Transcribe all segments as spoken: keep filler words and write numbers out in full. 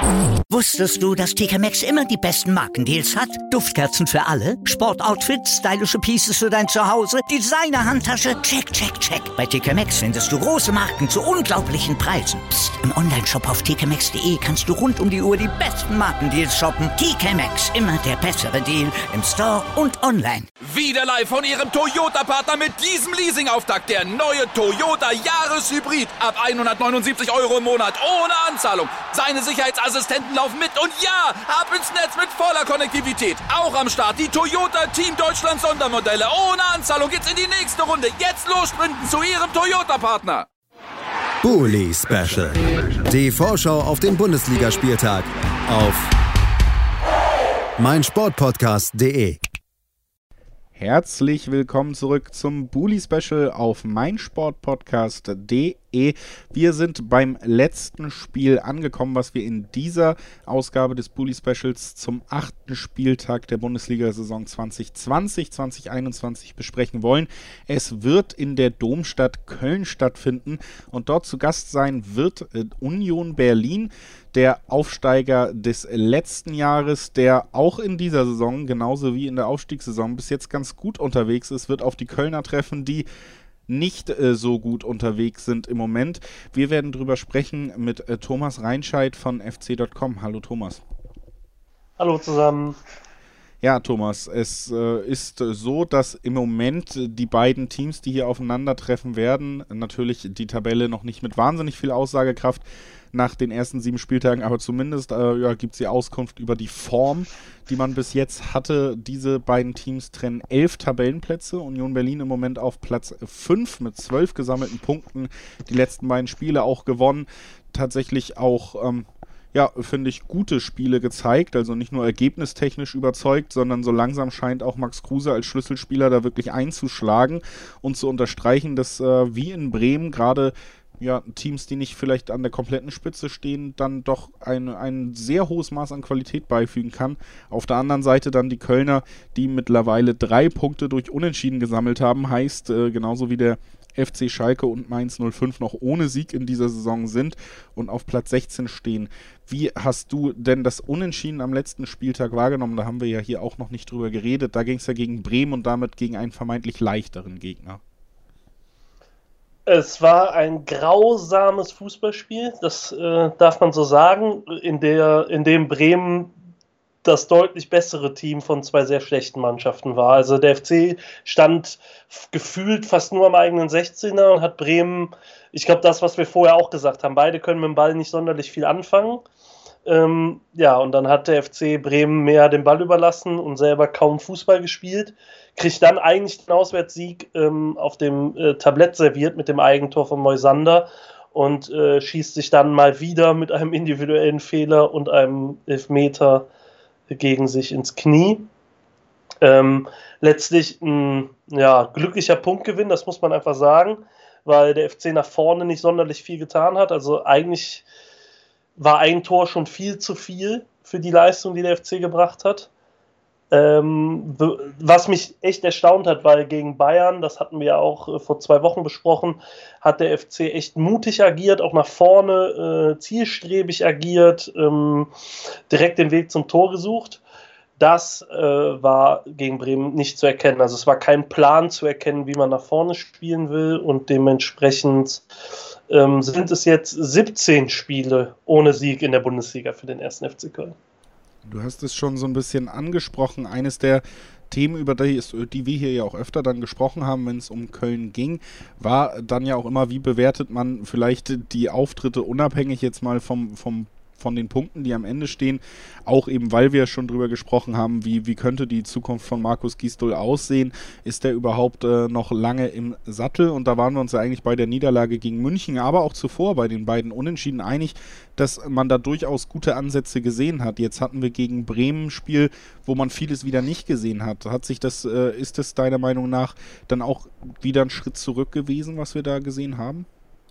Wusstest du, dass T K Maxx immer die besten Markendeals hat? Duftkerzen für alle, Sportoutfits, stylische Pieces für dein Zuhause, Designer-Handtasche, check, check, check. Bei T K Maxx findest du große Marken zu unglaublichen Preisen. Psst. Im Onlineshop auf t k maxx punkt d e kannst du rund um die Uhr die besten Markendeals shoppen. T K Maxx, immer der bessere Deal im Store und online. Wieder live von Ihrem Toyota-Partner mit diesem Leasing-Auftakt. Der neue Toyota Jahreshybrid. Ab hundertneunundsiebzig Euro im Monat. Ohne Anzahlung. Seine Sicherheitsassistenten laufen mit. Und ja, ab ins Netz mit voller Konnektivität. Auch am Start die Toyota Team Deutschland Sondermodelle. Ohne Anzahlung geht's in die nächste Runde. Jetzt los sprinten zu Ihrem Toyota-Partner. Bully Special. Die Vorschau auf den Bundesligaspieltag auf meinsportpodcast punkt de. Herzlich willkommen zurück zum Bully Special auf meinsportpodcast punkt de. Wir sind beim letzten Spiel angekommen, was wir in dieser Ausgabe des Bully Specials zum achten Spieltag der Bundesliga-Saison zwanzig zwanzig zwanzig einundzwanzig besprechen wollen. Es wird in der Domstadt Köln stattfinden und dort zu Gast sein wird Union Berlin, der Aufsteiger des letzten Jahres, der auch in dieser Saison, genauso wie in der Aufstiegssaison, bis jetzt ganz gut unterwegs ist, wird auf die Kölner treffen, die nicht äh, so gut unterwegs sind im Moment. Wir werden drüber sprechen mit äh, Thomas Reinscheid von f c punkt com. Hallo Thomas. Hallo zusammen. Ja, Thomas, es äh, ist äh, so, dass im Moment äh, die beiden Teams, die hier aufeinandertreffen werden, natürlich die Tabelle noch nicht mit wahnsinnig viel Aussagekraft nach den ersten sieben Spieltagen, aber zumindest äh, ja, gibt es die Auskunft über die Form, die man bis jetzt hatte. Diese beiden Teams trennen elf Tabellenplätze. Union Berlin im Moment auf Platz fünf mit zwölf gesammelten Punkten. Die letzten beiden Spiele auch gewonnen. Tatsächlich auch, ähm, ja, finde ich, gute Spiele gezeigt. Also nicht nur ergebnistechnisch überzeugt, sondern so langsam scheint auch Max Kruse als Schlüsselspieler da wirklich einzuschlagen und zu unterstreichen, dass äh, wie in Bremen gerade ja, Teams, die nicht vielleicht an der kompletten Spitze stehen, dann doch ein, ein sehr hohes Maß an Qualität beifügen kann. Auf der anderen Seite dann die Kölner, die mittlerweile drei Punkte durch Unentschieden gesammelt haben, heißt äh, genauso wie der F C Schalke und Mainz null fünf noch ohne Sieg in dieser Saison sind und auf Platz sechzehn stehen. Wie hast du denn das Unentschieden am letzten Spieltag wahrgenommen? Da haben wir ja hier auch noch nicht drüber geredet. Da ging es ja gegen Bremen und damit gegen einen vermeintlich leichteren Gegner. Es war ein grausames Fußballspiel, das äh, darf man so sagen, in, der, in dem Bremen das deutlich bessere Team von zwei sehr schlechten Mannschaften war. Also der F C stand f- gefühlt fast nur am eigenen sechzehner und hat Bremen, ich glaube das, was wir vorher auch gesagt haben, beide können mit dem Ball nicht sonderlich viel anfangen. Ähm, ja, und dann hat der F C Bremen mehr den Ball überlassen und selber kaum Fußball gespielt. Kriegt dann eigentlich den Auswärtssieg ähm, auf dem äh, Tablett serviert mit dem Eigentor von Moisander und äh, schießt sich dann mal wieder mit einem individuellen Fehler und einem Elfmeter gegen sich ins Knie. Ähm, letztlich ein ja, glücklicher Punktgewinn, das muss man einfach sagen, weil der F C nach vorne nicht sonderlich viel getan hat. Also eigentlich war ein Tor schon viel zu viel für die Leistung, die der F C gebracht hat. Ähm, was mich echt erstaunt hat, weil gegen Bayern, das hatten wir ja auch äh, vor zwei Wochen besprochen, hat der F C echt mutig agiert, auch nach vorne äh, zielstrebig agiert, ähm, direkt den Weg zum Tor gesucht. Das äh, war gegen Bremen nicht zu erkennen. Also es war kein Plan zu erkennen, wie man nach vorne spielen will und dementsprechend ähm, sind es jetzt siebzehn Spiele ohne Sieg in der Bundesliga für den ersten F C Köln. Du hast es schon so ein bisschen angesprochen. Eines der Themen, über die, die wir hier ja auch öfter dann gesprochen haben, wenn es um Köln ging, war dann ja auch immer, wie bewertet man vielleicht die Auftritte unabhängig jetzt mal vom, vom von den Punkten, die am Ende stehen, auch eben, weil wir schon drüber gesprochen haben, wie, wie könnte die Zukunft von Markus Gisdol aussehen, ist der überhaupt äh, noch lange im Sattel, und da waren wir uns ja eigentlich bei der Niederlage gegen München, aber auch zuvor bei den beiden Unentschieden einig, dass man da durchaus gute Ansätze gesehen hat. Jetzt hatten wir gegen Bremen ein Spiel, wo man vieles wieder nicht gesehen hat. Hat sich das, äh, ist das deiner Meinung nach dann auch wieder ein Schritt zurück gewesen, was wir da gesehen haben?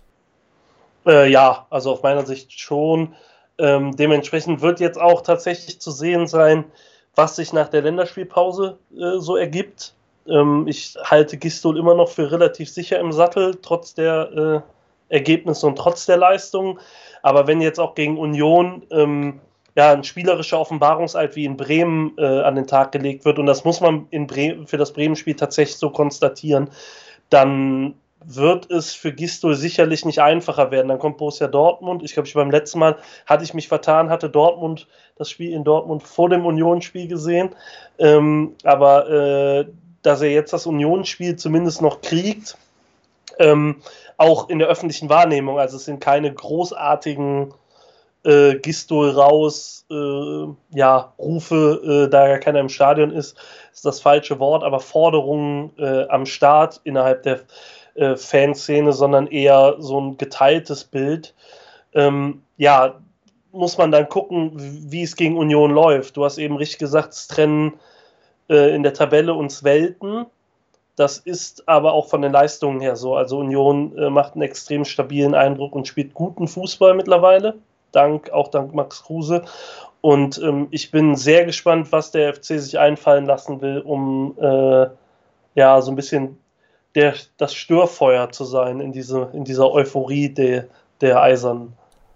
Äh, ja, also auf meiner Sicht schon. Ähm, dementsprechend wird jetzt auch tatsächlich zu sehen sein, was sich nach der Länderspielpause äh, so ergibt. Ähm, ich halte Gisdol immer noch für relativ sicher im Sattel, trotz der äh, Ergebnisse und trotz der Leistung. Aber wenn jetzt auch gegen Union ähm, ja, ein spielerischer Offenbarungseid wie in Bremen äh, an den Tag gelegt wird, und das muss man in Bremen, für das Bremen-Spiel tatsächlich so konstatieren, dann wird es für Gistol sicherlich nicht einfacher werden. Dann kommt Borussia Dortmund. Ich glaube, ich beim letzten Mal hatte ich mich vertan, hatte Dortmund das Spiel in Dortmund vor dem Union-Spiel gesehen. Ähm, aber äh, dass er jetzt das Union-Spiel zumindest noch kriegt, ähm, auch in der öffentlichen Wahrnehmung, also es sind keine großartigen Äh, Gistol raus, äh, ja, Rufe, äh, da ja keiner im Stadion ist, ist das falsche Wort, aber Forderungen äh, am Start innerhalb der äh, Fanszene, sondern eher so ein geteiltes Bild. Ähm, ja, muss man dann gucken, wie es gegen Union läuft. Du hast eben richtig gesagt, es trennen äh, in der Tabelle uns Welten. Das ist aber auch von den Leistungen her so. Also Union äh, macht einen extrem stabilen Eindruck und spielt guten Fußball mittlerweile. Dank, auch dank Max Kruse. Und ähm, ich bin sehr gespannt, was der F C sich einfallen lassen will, um äh, ja so ein bisschen der, das Störfeuer zu sein in, diese, in dieser Euphorie der, der Eisernen.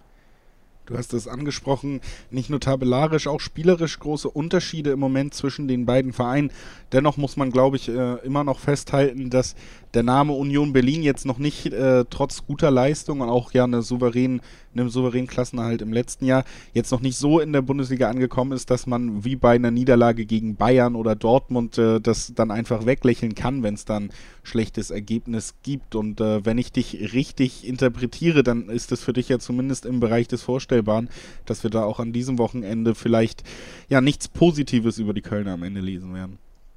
Du hast es angesprochen, nicht nur tabellarisch, auch spielerisch große Unterschiede im Moment zwischen den beiden Vereinen. Dennoch muss man, glaube ich, äh, immer noch festhalten, dass der Name Union Berlin jetzt noch nicht, äh, trotz guter Leistung und auch ja eine souverän, einem souveränen Klassenerhalt im letzten Jahr, jetzt noch nicht so in der Bundesliga angekommen ist, dass man wie bei einer Niederlage gegen Bayern oder Dortmund äh, das dann einfach weglächeln kann, wenn es dann schlechtes Ergebnis gibt. Und äh, wenn ich dich richtig interpretiere, dann ist es für dich ja zumindest im Bereich des Vorstellbaren, dass wir da auch an diesem Wochenende vielleicht ja nichts Positives über die Kölner am Ende lesen werden.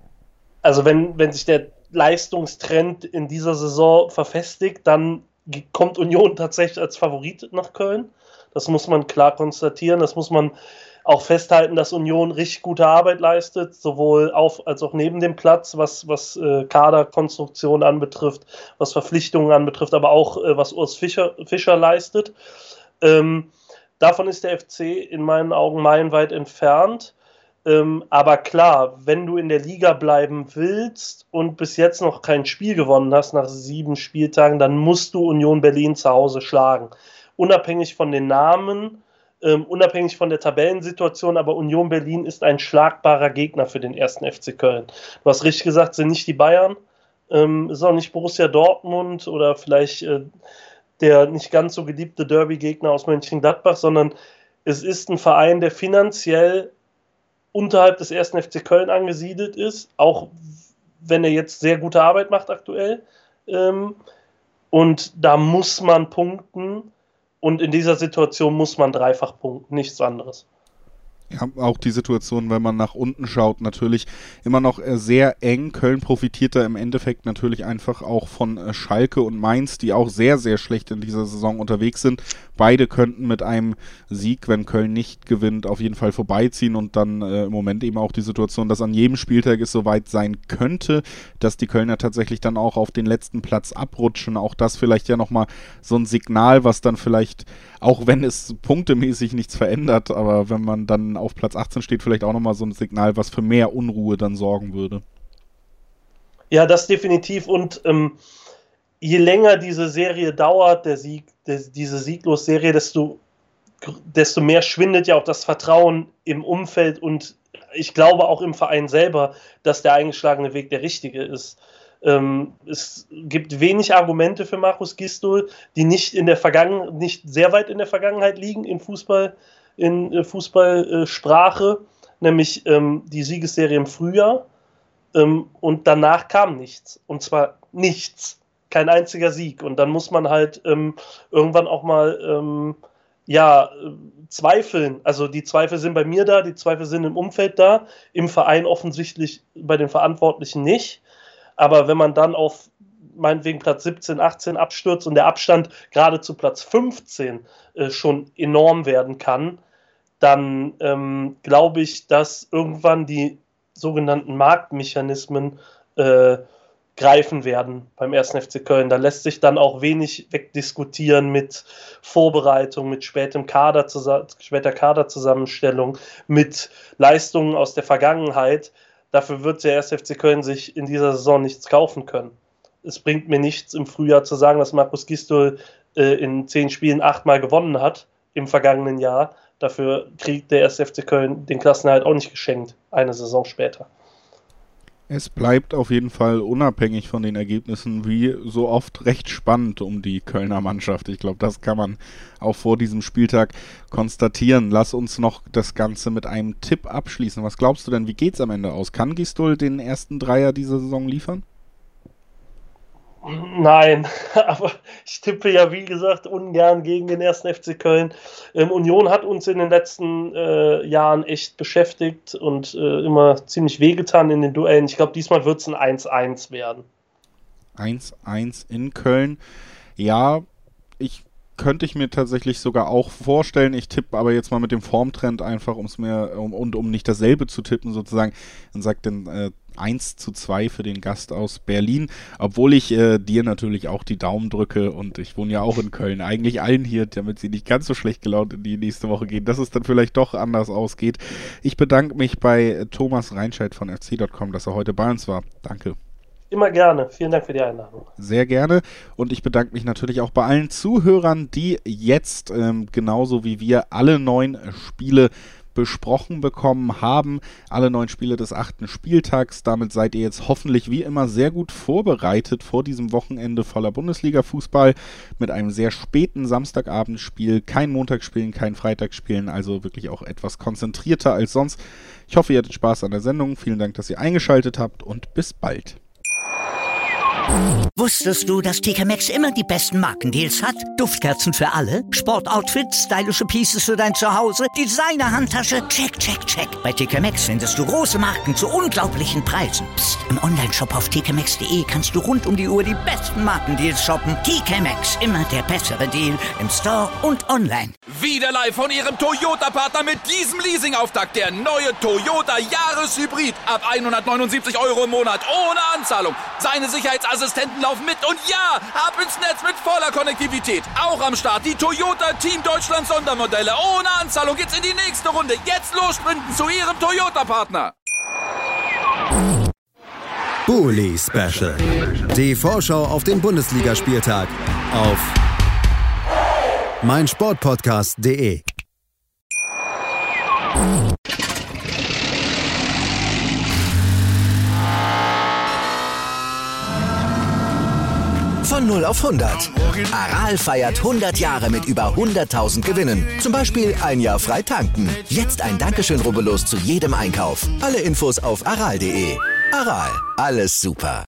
Also wenn, wenn sich der Leistungstrend in dieser Saison verfestigt, dann kommt Union tatsächlich als Favorit nach Köln. Das muss man klar konstatieren. Das muss man auch festhalten, dass Union richtig gute Arbeit leistet, sowohl auf als auch neben dem Platz, was, was äh, Kaderkonstruktion anbetrifft, was Verpflichtungen anbetrifft, aber auch äh, was Urs Fischer, Fischer leistet. Ähm, davon ist der F C in meinen Augen meilenweit entfernt. Ähm, aber klar, wenn du in der Liga bleiben willst und bis jetzt noch kein Spiel gewonnen hast nach sieben Spieltagen, dann musst du Union Berlin zu Hause schlagen. Unabhängig von den Namen, ähm, unabhängig von der Tabellensituation, aber Union Berlin ist ein schlagbarer Gegner für den ersten F C Köln. Du hast richtig gesagt, sind nicht die Bayern, ähm, ist auch nicht Borussia Dortmund oder vielleicht äh, der nicht ganz so geliebte Derby-Gegner aus Mönchengladbach, sondern es ist ein Verein, der finanziell unterhalb des ersten F C Köln angesiedelt ist, auch wenn er jetzt sehr gute Arbeit macht aktuell. Ähm, und da muss man punkten und in dieser Situation muss man dreifach punkten, nichts anderes. Ja, auch die Situation, wenn man nach unten schaut, natürlich immer noch sehr eng. Köln profitiert da im Endeffekt natürlich einfach auch von Schalke und Mainz, die auch sehr, sehr schlecht in dieser Saison unterwegs sind. Beide könnten mit einem Sieg, wenn Köln nicht gewinnt, auf jeden Fall vorbeiziehen und dann äh, im Moment eben auch die Situation, dass an jedem Spieltag es soweit sein könnte, dass die Kölner tatsächlich dann auch auf den letzten Platz abrutschen. Auch das vielleicht ja nochmal so ein Signal, was dann vielleicht, auch wenn es punktemäßig nichts verändert, aber wenn man dann auf Platz achtzehn steht, vielleicht auch nochmal so ein Signal, was für mehr Unruhe dann sorgen würde. Ja, das definitiv. Und ähm, je länger diese Serie dauert, der Sieg, der, diese Sieglos-Serie, desto, desto mehr schwindet ja auch das Vertrauen im Umfeld und ich glaube auch im Verein selber, dass der eingeschlagene Weg der richtige ist. Ähm, es gibt wenig Argumente für Markus Gistol, die nicht in der Vergangen- nicht sehr weit in der Vergangenheit liegen in Fußball, in äh, Fußballsprache, äh, nämlich ähm, die Siegesserie im Frühjahr ähm, und danach kam nichts. Und zwar nichts. Kein einziger Sieg. Und dann muss man halt ähm, irgendwann auch mal ähm, ja, äh, zweifeln. Also die Zweifel sind bei mir da, die Zweifel sind im Umfeld da, im Verein offensichtlich bei den Verantwortlichen nicht. Aber wenn man dann auf meinetwegen Platz siebzehn, achtzehn abstürzt und der Abstand gerade zu Platz fünfzehn äh, schon enorm werden kann, dann ähm, glaube ich, dass irgendwann die sogenannten Marktmechanismen äh, greifen werden beim ersten F C Köln. Da lässt sich dann auch wenig wegdiskutieren mit Vorbereitung, mit spätem Kader, später Kaderzusammenstellung, mit Leistungen aus der Vergangenheit. Dafür wird der erste F C Köln sich in dieser Saison nichts kaufen können. Es bringt mir nichts, im Frühjahr zu sagen, dass Markus Gistol äh, in zehn Spielen achtmal gewonnen hat im vergangenen Jahr. Dafür kriegt der erste F C Köln den Klassenerhalt auch nicht geschenkt, eine Saison später. Es bleibt auf jeden Fall unabhängig von den Ergebnissen wie so oft recht spannend um die Kölner Mannschaft. Ich glaube, das kann man auch vor diesem Spieltag konstatieren. Lass uns noch das Ganze mit einem Tipp abschließen. Was glaubst du denn, wie geht's am Ende aus? Kann Gistol den ersten Dreier dieser Saison liefern? Nein, aber ich tippe ja, wie gesagt, ungern gegen den ersten F C Köln. Ähm, Union hat uns in den letzten äh, Jahren echt beschäftigt und äh, immer ziemlich wehgetan in den Duellen. Ich glaube, diesmal wird es ein eins eins werden. eins eins in Köln. Ja, ich könnte ich mir tatsächlich sogar auch vorstellen. Ich tippe aber jetzt mal mit dem Formtrend einfach, um's mir, um, und um nicht dasselbe zu tippen sozusagen, und sage dann äh, eins zu zwei für den Gast aus Berlin, obwohl ich äh, dir natürlich auch die Daumen drücke und ich wohne ja auch in Köln, eigentlich allen hier, damit sie nicht ganz so schlecht gelaunt in die nächste Woche gehen, dass es dann vielleicht doch anders ausgeht. Ich bedanke mich bei Thomas Reinscheid von F C Punkt com, dass er heute bei uns war. Danke. Immer gerne. Vielen Dank für die Einladung. Sehr gerne. Und ich bedanke mich natürlich auch bei allen Zuhörern, die jetzt ähm, genauso wie wir alle neun Spiele besprochen bekommen haben. Alle neun Spiele des achten Spieltags. Damit seid ihr jetzt hoffentlich wie immer sehr gut vorbereitet vor diesem Wochenende voller Bundesliga-Fußball mit einem sehr späten Samstagabendspiel. Kein Montagsspielen, kein Freitagsspielen, also wirklich auch etwas konzentrierter als sonst. Ich hoffe, ihr hattet Spaß an der Sendung. Vielen Dank, dass ihr eingeschaltet habt und bis bald. Wusstest du, dass T K Maxx immer die besten Markendeals hat? Duftkerzen für alle, Sportoutfits, stylische Pieces für dein Zuhause, Designer-Handtasche, check, check, check. Bei T K Maxx findest du große Marken zu unglaublichen Preisen. Psst. Im Onlineshop auf t k maxx punkt d e kannst du rund um die Uhr die besten Markendeals shoppen. T K Maxx, immer der bessere Deal im Store und online. Wieder live von Ihrem Toyota-Partner mit diesem Leasing-Auftakt. Der neue Toyota Jahreshybrid. Ab hundertneunundsiebzig Euro im Monat ohne Anzahlung. Seine Sicherheitsassistenten laufen mit und ja, ab ins Netz mit voller Konnektivität. Auch am Start die Toyota Team Deutschland Sondermodelle. Ohne Anzahlung geht's in die nächste Runde. Jetzt los sprinten zu Ihrem Toyota-Partner. Bully Special. Die Vorschau auf den Bundesligaspieltag auf meinsportpodcast punkt de. Von null auf hundert. Aral feiert hundert Jahre mit über hunderttausend Gewinnen. Zum Beispiel ein Jahr frei tanken. Jetzt ein Dankeschön, rubbellos zu jedem Einkauf. Alle Infos auf aral punkt de. Aral, alles super.